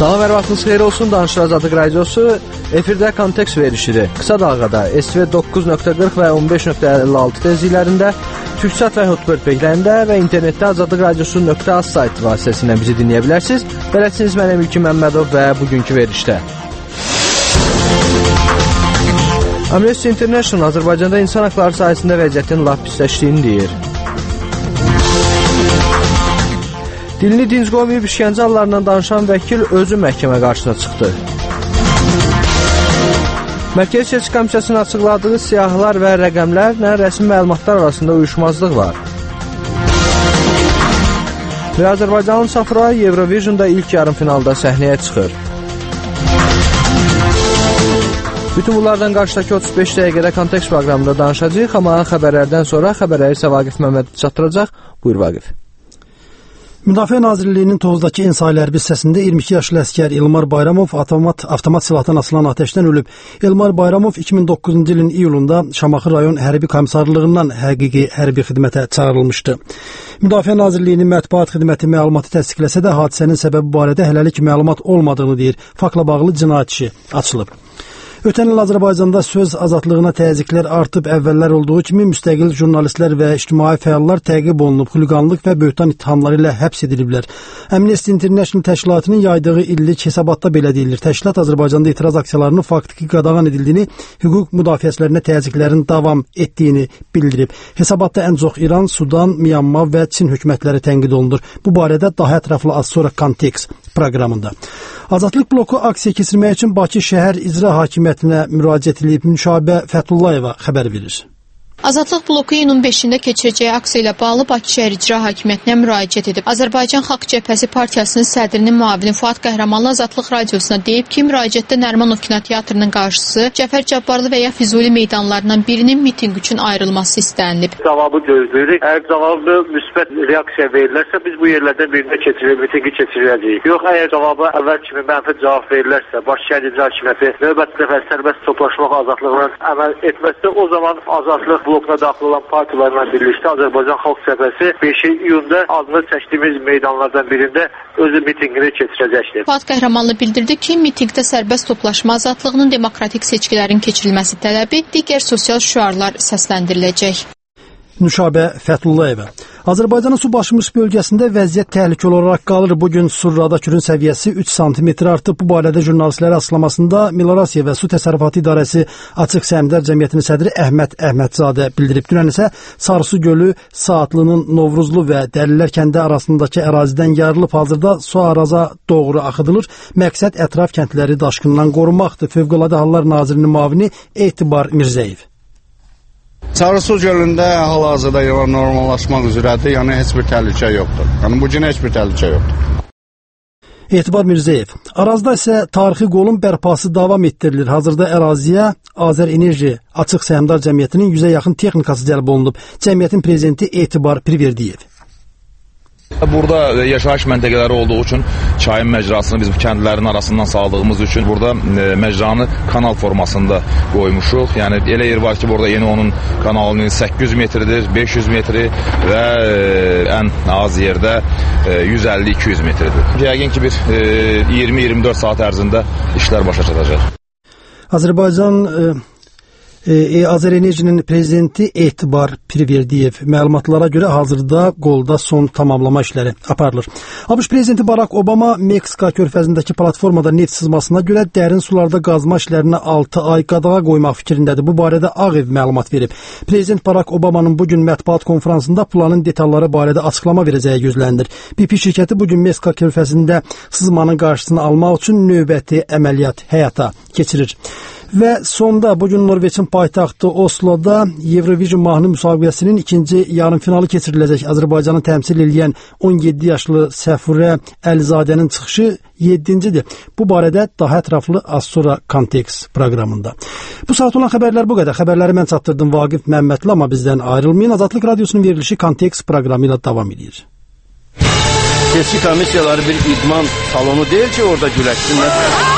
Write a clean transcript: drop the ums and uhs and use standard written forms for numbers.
Salam və vaxtınız xeyir olsun. Danışıq Azadlıq Radiosu efirdə kontekst verişidir. Qısa dalğada SV 9.40 və 15.56 tezliklərində, Türksat və Hotbird beylərində və internetdə azadlıqradiosu.az saytı vasitəsilə bizi dinləyə bilərsiniz. Bələdçiniz mənim İlkin Məmmədov və bugünkü verişdə. Amnesty International Azərbaycanda insan haqları sahəsində vəziyyətin lap pisləşdiyini deyir. Dilini dinc qoymayıb işgəncə hallarından danışan vəkil özü məhkəmə qarşısına çıxdı. Mərkəzi Seçki Komissiyasının açıqladığı siyahılar və rəqəmlərlə rəsmi məlumatlar arasında uyuşmazlıq var. Və Azərbaycanın Safra Eurovision'da ilk yarım finalda səhnəyə çıxır. Bütün bunlardan qarşıdakı 35 dəqiqədə kontekst proqramında danışacağıq, amma xəbərlərdən sonra xəbərləri isə Vaqif Məmməd çatdıracaq. Buyur Vaqif. Müdafiə Nazirliyinin Tovuz'dakı İnsai hərbi hissəsində 22 yaşlı əskər Elmar Bayramov avtomat silahdan asılan ateşdən ölüb. Elmar Bayramov 2009-cu ilin iyulunda Şamaxı rayon hərbi komissarlığından həqiqi hərbi xidmətə çağırılmışdı. Müdafiə Nazirliyinin mətbuat xidməti məlumatı təsdiqləsə də hadisənin səbəbi barədə hələlik məlumat olmadığını deyir. Faktla bağlı cinayət işi açılıb. Ötən il Azərbaycanda söz azadlığına təzyiqlər artıb, əvvəllər olduğu kimi müstəqil jurnalistlər və ictimai fəallar təqib olunub, xuliqanlıq və böhtan ittihamları ilə həbs ediliblər. Amnesty International təşkilatının yaydığı illik hesabatda belə deyilir. Təşkilat Azərbaycanda etiraz aksiyalarının faktiki qadağan edildiyini, hüquq müdafiəçilərinə təzyiqlərin davam etdiyini bildirib. Hesabatda ən çox İran, Sudan, Myanmar və Çin hökumətləri tənqid olunur. Bu barədə daha ətraflı az sonra kontekst proqramında. Azadlıq bloku aksiya keçirmək üçün Bakı şəhər icra hakimiyyətinə müraciət edib. Nüşabə Fətullayeva xəbər verir. Azadlıq bloku iyunun 5-də keçirəcəyi aksiya ilə bağlı Bakı şəhər icra hakimiyyətinə müraciət edib. Azərbaycan Xalq Cəbhəsi Partiyasının sədrinin müavini Fuad Qəhrəmanlı Azadlıq Radiosuna deyib ki, müraciətdə Nərimanov Kinoteatrının qarşısı, Cəfər Cabbarlı və ya Füzuli meydanlarından birinin mitinq üçün ayrılması istənilib. Cavabı gözləyirik. Əgər cavabı müsbət reaksiya verirlərsə, biz bu yerlərdən birində mitinqi keçirəcəyik. Yox, əgər cavabı əvvəl kimi mənfi cavab verirlərsə, Bakı şəhər icra hakimiyyəti növbəti dəfə sərbəst toplaşmaq azadlığına əməl etməzsə, o zaman Azadlıq blokuna daxil olan partiyalarla birlikdə Azərbaycan Xalq Cəbhəsi 5 iyunda adını çəkdiyimiz meydanlardan birində özü mitinqini keçirəcəkdir. Fuad Qəhrəmanlı bildirdi ki, mitinqdə sərbəst toplaşma azadlığının, demokratik seçkilərin keçirilməsi tələbi, digər sosial şüarlar səsləndiriləcək. Nüşabə Fətullayeva. Azərbaycanın su basmış bölgəsində vəziyyət təhlükəli olaraq qalır. Bugün Surrada kürün səviyyəsi 3 sm artıb. Bu barədə jurnalistlərə açıqlamasında Milorasiya və Su Təsərrüfatı İdarəsi Açıq Səhmdar Cəmiyyətinin sədri Əhməd Əhmədzadə bildirib. Dünən isə Sarısı gölü Saatlının Novruzlu və Dəlilər kəndi arasındakı ərazidən yarılıb. Hazırda su Araza doğru axıdılır. Məqsəd ətraf kəndləri daşqından qorunmaqdır. Fövqəladə Hallar Nazirinin müavini Etibar Mirzəyev. Sarısı gölündə hal-hazırda normallaşmaq üzrədir, yəni heç bir təhlükə yoxdur. Yəni bu gün heç bir təhlükə yoxdur. Etibar Mirzəyev. Arazda isə tarixi qolun bərpası davam etdirilir. Hazırda əraziyə Azər Enerji Açıq Səhmdar Cəmiyyətinin 100-ə yaxın texnikası cəlb olunub. Cəmiyyətin prezidenti Etibar Pirverdiyev. Burada yaşayış məntəqələri olduğu üçün çayın məcrasını biz bu kəndlərin arasından saldığımız üçün burada məcranı kanal formasında qoymuşuq. Yəni elə yer var ki, burada yeni onun kanalının 800 metridir, 500 metri və ən az yerdə 150-200 metridir. Yəqin ki, bir 20-24 saat ərzində işlər başa çatacaq. Azərbaycan Azər Enerjinin prezidenti Etibar Pirverdiyev məlumatlara görə hazırda qolda son tamamlama işləri aparılır. ABŞ prezidenti Barack Obama Meksika körfəzindəki platformada neft sızmasına görə dərin sularda qazma işlərinə 6 ay qadağa qoymaq fikrindədir. Bu barədə Ağ Ev məlumat verib. Prezident Barack Obama'nın bugün mətbuat konfransında planın detalları barədə açıqlama verəcəyi gözlənilir. BP şirkəti bugün Meksika körfəzində sızmanın qarşısını almaq üçün növbəti əməliyyat həyata keçirir. Və sonda bugün Norveçin paytaxtı Oslo'da Eurovision mahnı müsabiqəsinin ikinci yarımfinalı keçiriləcək. Azərbaycanı təmsil edən 17 yaşlı Səfurə Əlizadənin çıxışı 7-cidir. Bu barədə daha ətraflı az sonra kontekst proqramında. Bu saat olan xəbərlər bu qədər. Xəbərləri mən çatdırdım Vaqif Məmmədli, amma bizdən ayrılmayın. Azadlıq Radiosunun verilişi kontekst proqramı ilə davam edir. Seçki komissiyaları bir idman salonu deyil ki, orada güləşsinlər.